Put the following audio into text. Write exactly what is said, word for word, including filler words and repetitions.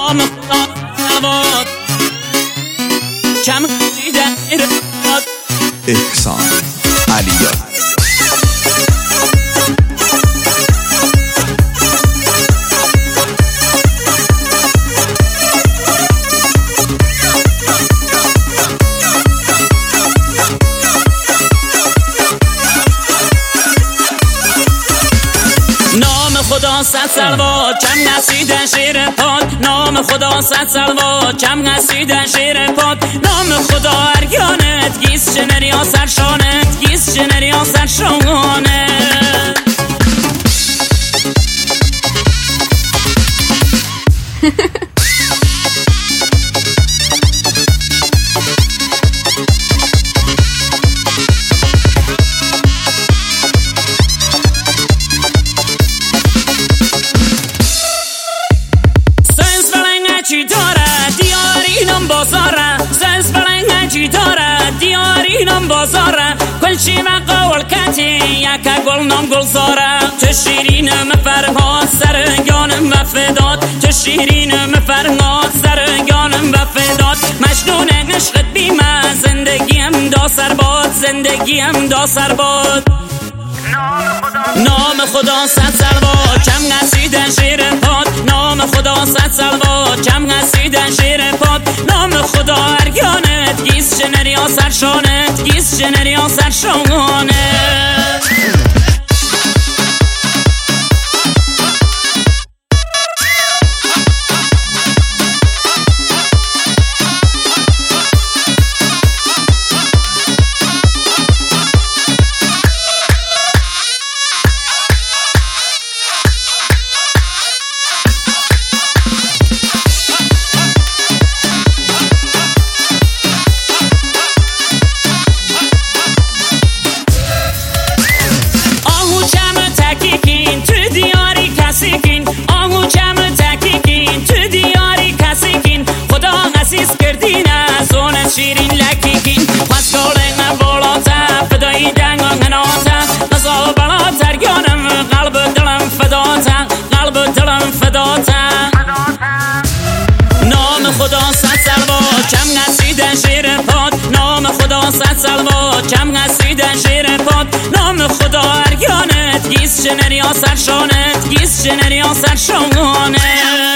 نام خدا سلوات کم دیدن ایراد احسان علیاری. خدا صد صلوات کم نسیدن شیر پاک نام خدا صد صلوات کم نسیدن شیر پاک نام خدا ارگانت گیس جنری ها سرشانت گیس جنری ها سرشانت چی داره دیارینم بازاره سز بلنگ چی داره دیارینم بازاره کلچی مقاول کتی یکا گل نام گل زاره تو شیرینم فرهاد سرگانم و فداد تو شیرینم فرهاد سرگانم و فداد مجنون عشقت بیمه زندگیم دا سرباد زندگیم دا سرباد نام خدا صد صلوات کم نسیدن شیر پاد نام خدا صد صلوات کم نسیدن شیر پاد نام خدا ارگانت گیس جنری ها سرشانت گیس جنری ها سرشانت آهو کم تکیکین تو دیاری کسیکین خدا عزیز کردین از اون شیرین لکیکین پس کارن بالاتا فدایی دنگان هناتا نزا بالا ترگانم قلب دلم فداتا قلب دلم فداتا نام خدا صد صلوات کم نسیدن شیر پاد نام خدا صد صلوات کم نسیدن شیر پاد نام خدا ارگانت گیس جنری ها سرشانت گیس جنری ها سرشانت